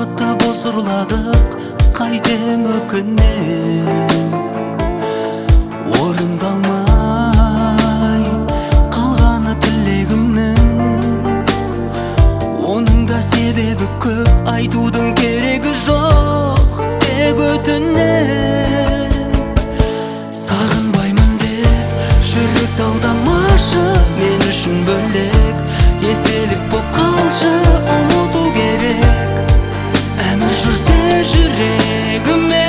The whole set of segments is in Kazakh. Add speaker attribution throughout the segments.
Speaker 1: бақытты бос ұрладық, қайтем өкінем. Орындалмай қалғаны тілегімнің, оның да себебі көп, айтудың керегі жоқ, тек өтінем. Сағынбаймын деп жүректі алдамашы, мен үшін бөлек естелік боп қалшы, ұмыту керек әмір жүрсе жүрегіме.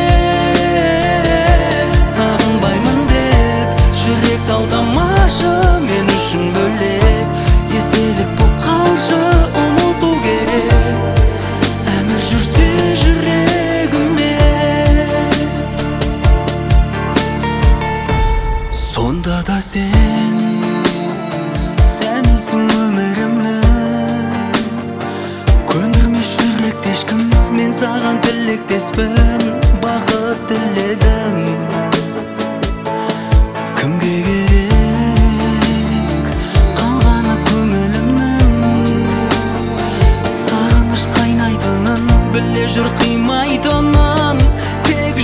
Speaker 1: Сағынбаймын деп жүректі алдамашы, мен үшін бөлек естелік боп қалшы, ұмыту керек әмір жүрсе жүрегіме. Сонда да сенсің өмірімнің, көндірмес жүректі ешкім, мен саған тілектеспін, бақыт тіледім. Кімге керек қалғаны көңілімнің, сағыныш қайнайтынын біле жүр, қимайтынын тек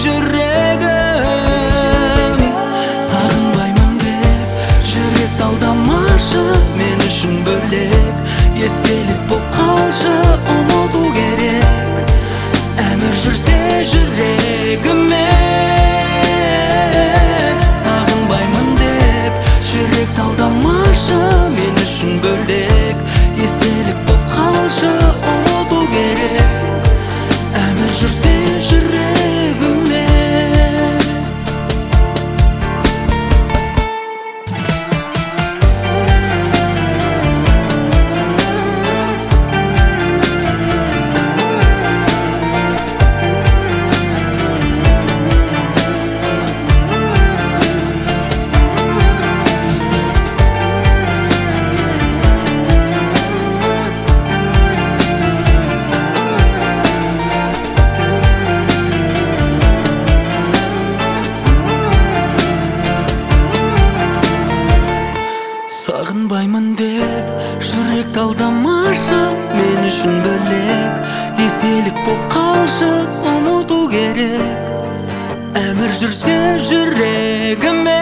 Speaker 1: жүрегім. Сағынбаймын деп жүректі алдамашы, мен үшін бөлек естелік боп қалшы, ұмыту керек әмір жүрсе жүрегіме. Сағынбаймын деп жүректі алдамашы, мен үшін бөлек естелік боп қалшы, ұмыту керек әмір жүрсе жүрегіме. Сағынбаймын деп жүректі алдамашы, мен үшін бөлек естелік боп қалшы, ұмыту керек әмір жүрсе жүрегіме.